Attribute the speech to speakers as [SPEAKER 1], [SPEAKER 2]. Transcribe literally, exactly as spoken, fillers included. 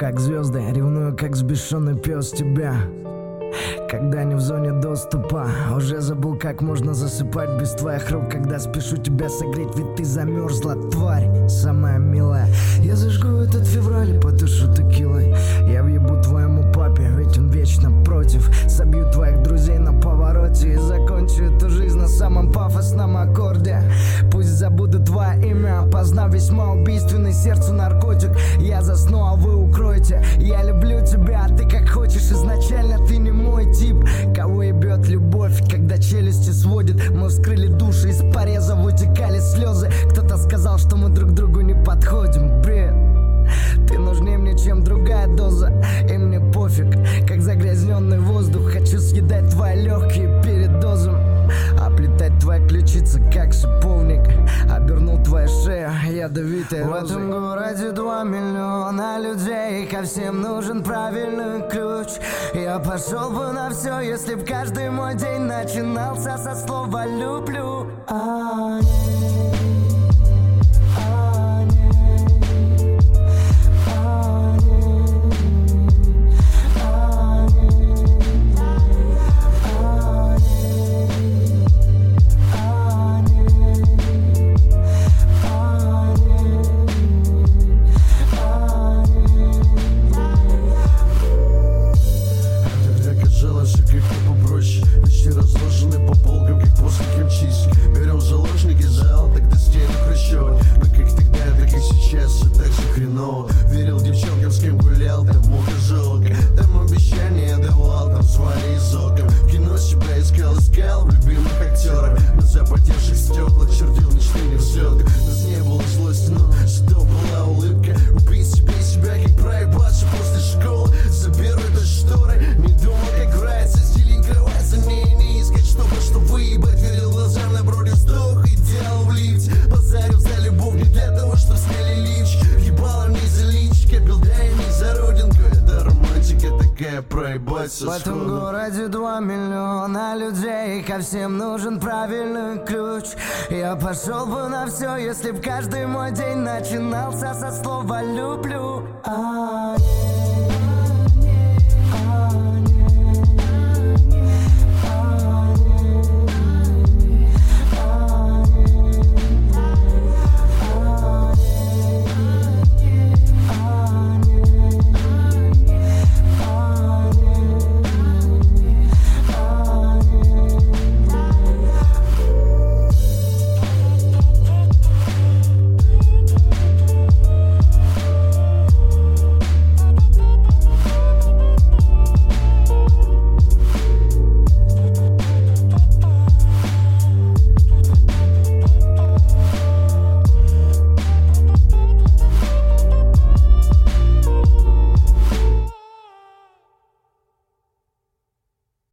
[SPEAKER 1] как звезды, ревную как взбешенный пес тебя. Когда не в зоне доступа, уже забыл, как можно засыпать без твоих рук. Когда спешу тебя согреть, ведь ты замерзла, тварь самая милая. Я зажгу этот февраль и подышу текилой. Я въебу твоему папе, ведь он вечно против. Собью твоих друзей на повороте и закончу эту жизнь на самом пафосном аккорде. Пусть забуду твое имя, познав весьма убийственный сердцу наркотик. Я засну, а вы укройте. Я люблю тебя, а ты как хочешь. Изначально ты не мой тип. Кого ебет любовь, когда челюсти сводит. Мы вскрыли души, из пореза вытекали слезы. Кто-то сказал, что мы друг другу не подходим. Бред. Ты нужнее мне, чем другая доза. И мне пофиг, как загрязненный воздух. Хочу съедать твои легкие перед дозом. Оплетать твои ключицы, как шиповник. Обернул твою шею ядовитой розой. В этом городе два миллиона людей. Ко всем нужен правильный ключ. Я пошел бы на все, если б каждый мой день начинался со слова «люблю». А разложены по полкам, как после ключицы. Берем заложники зал, так до стены хрущевок. Мы как тогда, так и сейчас, все так же хреново. Верил девчонкам, с кем гулял, там муха жалко. Там обещания давал, там звали из окон. В кино себя искал, искал в любимых актерах. На запотевших стеклах чертил мечты взлетка. Нас не было злости, но зато была улыбка. Убить себе себя, как проебаться после школы. За первой до шторы, не думал, как нравится стиль кровать. Мне не искать, чтобы что выебать. Верил глазам, напротив вздох и делал в лифте. Базарил за любовь не для того, чтобы сняли лифчик. Ебало не за личик, пил дай не за родинку. Это романтика такая, проебать со сходу. В этом городе два миллиона людей. Ко всем нужен правильный ключ. Я пошел бы на все, если б каждый мой день начинался со слова «люблю». А-е-е.